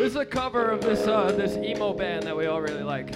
is a cover of this emo band that we all really like.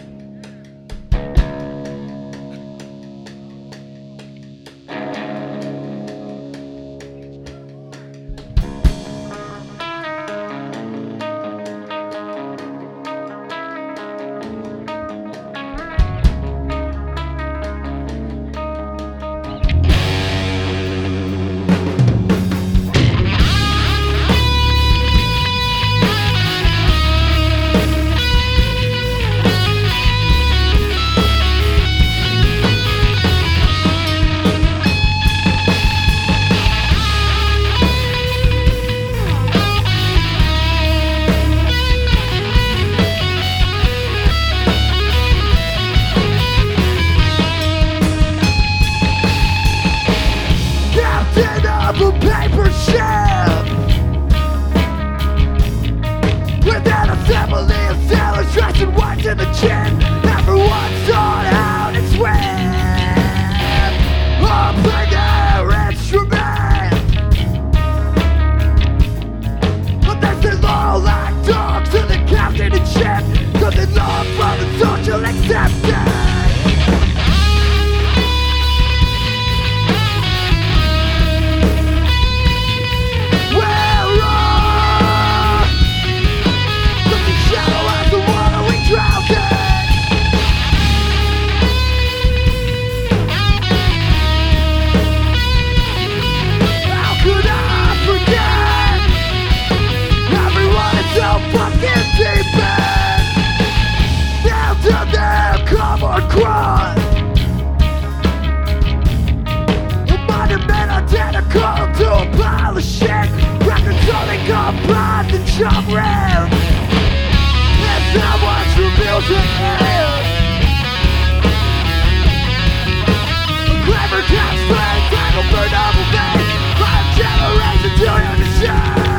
A paper ship without a family of sailors dressed in white to the chin. Everyone's on out and swim, all play their instruments, but they still all like dogs to the captain and ship, 'cause they long for the social acceptance. To a pile of shit, records only come by the jump rim. It's not much for music. Clever cats playing tackle for double bass. 5 generations to your shit.